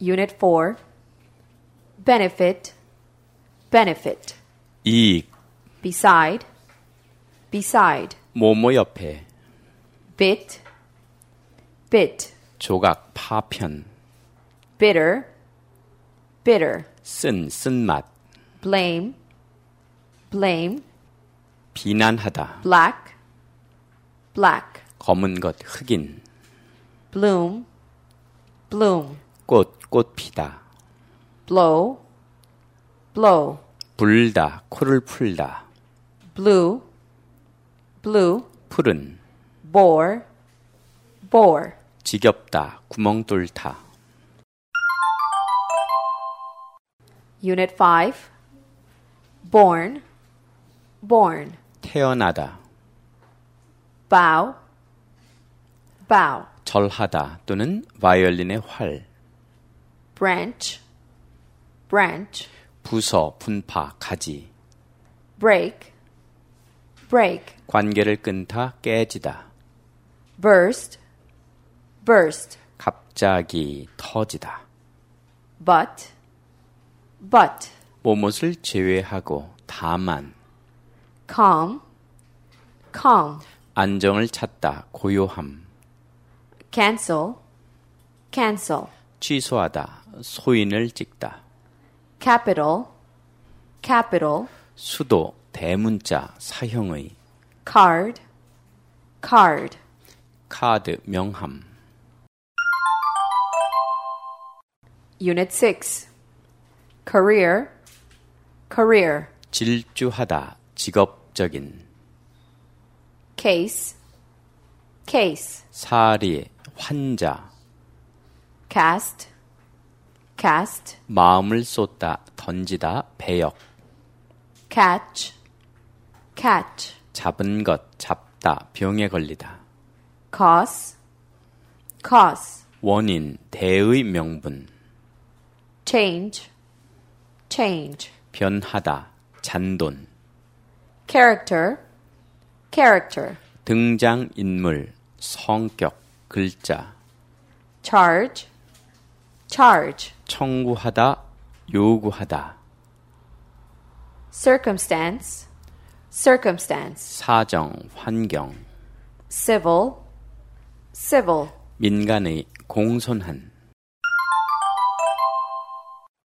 Unit 4. Benefit, benefit. 이익, Beside, beside. 뭐뭐 옆에, Bit, bit. 조각, 파편, Bitter, bitter. 쓴맛, Blame, blame. 비난하다, Black, black. 검은 것, 흑인, Bloom, bloom. 꽃 피다, Blow, blow. 불다, 코를 풀다, Blue, blue. 푸른, Bore, bore. 지겹다, 구멍 뚫다. Unit 5. Born, born. 태어나다, Bow, bow. 절하다 또는 바이올린의 활, Branch, branch. 부서, 분파, 가지, Break, break. 관계를 끊다, 깨지다, Burst, burst. 갑자기 터지다, But, but. 뭐뭇을 제외하고 다만, Calm, calm. 안정을 찾다, 고요함, Cancel, cancel. 취소하다, 소인을 찍다, Capital, capital. 수도, 대문자, 사형의, Card, card. 카드, 명함. Unit 6. Career, career. 질주하다, 직업적인, Case, case. 사리, 환자, Cast, cast. 마음을 쏟다, 던지다, 배역, Catch, catch. 잡은 것, 잡다, 병에 걸리다, Cause, cause. 원인, 대의 명분, Change, change. 변하다, 잔돈, Character, character. 등장인물, 성격, 글자, Charge, charge. 청구하다, 요구하다, Circumstance, circumstance. 사정, 환경, Civil, civil. 민간의 공손한,